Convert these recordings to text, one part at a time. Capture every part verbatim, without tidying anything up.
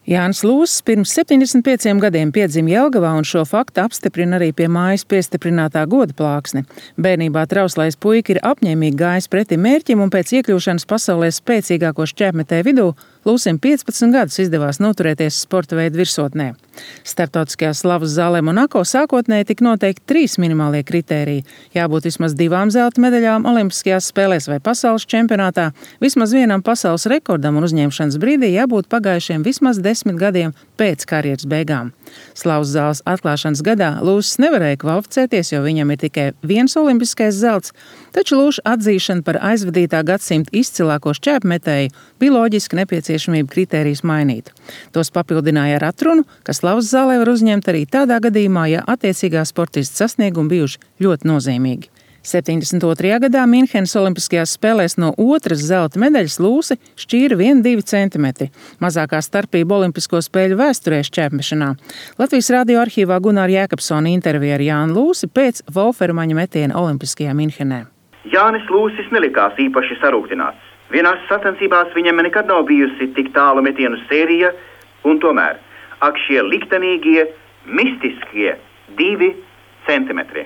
Jānis Lūsis pirms septiņdesmit pieciem gadiem piedzima Jelgavā, un šo faktu apstiprina arī pie mājas piestiprinātā goda plāksne. Bērnībā trauslais puika ir apņēmīgi gājis pretī mērķim, un pēc iekļūšanas pasaulē spēcīgāko šķēpmetēju vidū Lūsim piecpadsmit gadus izdevās noturēties sporta veidu virsotnē. Starptautiskajā slavas zālē Monako sākotnēji tika noteikti trīs minimālie kritēriji. Jābūt vismaz divām zelta medaļām Olimpiskajās spēlēs vai pasaules čempionātā, vismaz vienam pasaules rekordam un uzņemšanas brīdī jābūt pagājušiem vismaz desmit gadiem pēc karjeras beigām. Slavas zāles atklāšanas gadā Lūsis nevarēja kvalificēties, jo viņam ir tikai viens olimpiskais zelts, taču Lūša atzīšana par aizvadītā gadsimta izcilāko šķēpmetēju bija loģiski nepieciešamība kritērijus mainīt. Tos papildināja ar atrunu, ka slavas zālē var uzņemt arī tādā gadījumā, ja attiecīgā sportista sasniegumi bijuši ļoti nozīmīgi. septiņdesmit otrajā gadā Minhenes Olimpiskajās spēlēs no otras zelta medaļas Lūsi šķīra viens divi centimetri, mazākā starpība Olimpisko spēļu vēsturē šķēpmešanā. Latvijas radio arhīvā Gunāra Jēkabsona intervija ar Jānu Lūsi pēc Volfermaņa metiena Olimpiskajā Minhenē. Jānis Lūsis nelikās īpaši sarūktināts. Vienās sacensībās viņam nekad nav bijusi tik tālu metienu sērija, un tomēr ak šie liktenīgie, mistiskie divi centimetri.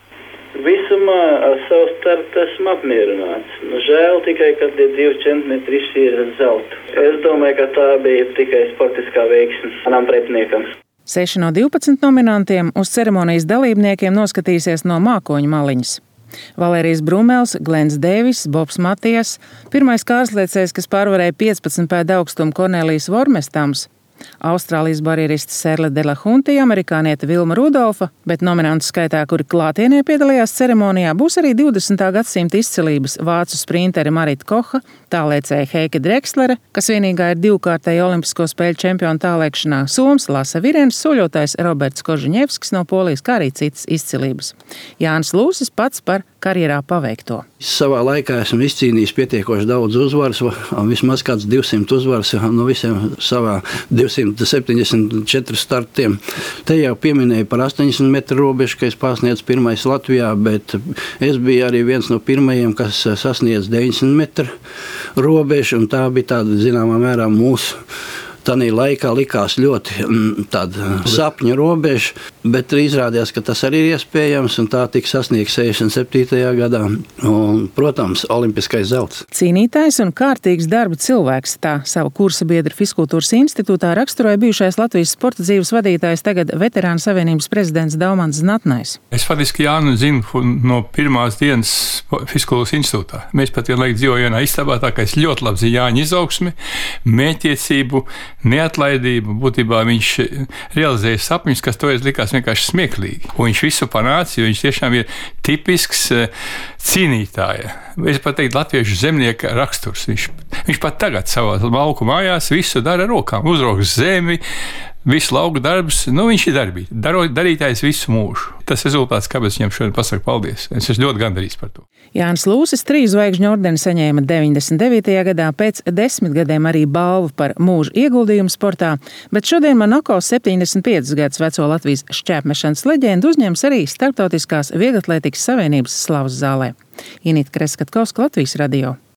Visumā ar savu startu esmu apmierināts. Nu, žēl tikai, ka tie divi centimetri ir zelta. Es domāju, ka tā bija tikai sportiskā veiksme manam pretiniekam. Seši no divpadsmit nominantiem uz ceremonijas dalībniekiem noskatīsies no mākoņu maliņas. Valērijas Brumels, Glens Deivis, Bobs Matijas, pirmais kārsliecējs, kas pārvarēja piecpadsmit pēdu augstumu Kornelijs Vormestams, Austrālijas barjeriste Serle de la Hunte, amerikāniete Vilma Rudolfa, bet nominantu skaitā, kuri klātienē piedalījās ceremonijā, būs arī divdesmitā gadsimta izcilības vācu sprintere Marita Koha, tālēcēja Heike Drekslere, kas vienīgā ir divkārtēja Olimpisko spēļu čempiona tālēkšanā, soms Lasa Virens, soļotājs Roberts Kožiņevskis no Polijas, kā arī citas izcilības. Jānis Lūsis pats par karjerā paveikto. Savā laikā esmu izcīnījis pietiekoši daudz uzvaras, vismaz kāds divsimt uzvaras no visiem savā divsimt septiņdesmit četri startiem. Te jau pieminēju par astoņdesmit metru robežu, ka es pārsniedzu pirmais Latvijā, bet es biju arī viens no pirmajiem, kas sasniedz deviņdesmit metru robežu, un tā bija tāda zināmā mērā mūsu Tanī laikā likās ļoti tāda sapņu robeža, bet izrādījās, ka tas arī ir iespējams, un tā tika sasniegts sešdesmit septītajā gadā. Un, protams, olimpiskais zelts. Cīnītājs un kārtīgs darba cilvēks, tā savu kursa biedru Fiskultūras institūtā raksturoja bijušais Latvijas sporta dzīves vadītājs, tagad Veterānu savienības prezidents Daumans Znatnais. Es faktiski Jānu zinu no pirmās dienas Fiskultūras institūtā. Mēs pat vienlaik dzīvojam vienā istabā, tā kā es ļoti labi zinu Jāņa izaugsmi, mētiecību, neatlaidību. Būtībā viņš realizēja sapņus, kas toreiz likās vienkārši smieklīgi. Un viņš visu panāca, jo viņš tiešām ir tipisks cīnītāja. Es pat teiktu, latviešu zemnieka raksturs. Viņš, viņš pat tagad savā lauku mājās visu dara rokām, uzrokas zemi, visu lauku darbs, nu viņš ir darbīt, Daro, darītājs visu mūžu. Tas rezultāts, kāpēc viņam šodien pasaku paldies. Es esmu ļoti gandarīts par to. Jānis Lūsis trīs zvaigžņu ordeni saņēma deviņdesmit devītajā gadā, pēc desmit gadiem arī balvu par mūža ieguldījumu sportā, bet šodien Monako septiņdesmit piecus gadus veco Latvijas šķēpmešanas leģendu uzņems arī Starptautiskās vieglatlētikas savienības slavas zālē. Inita Kreskatkovska, Latvijas radio.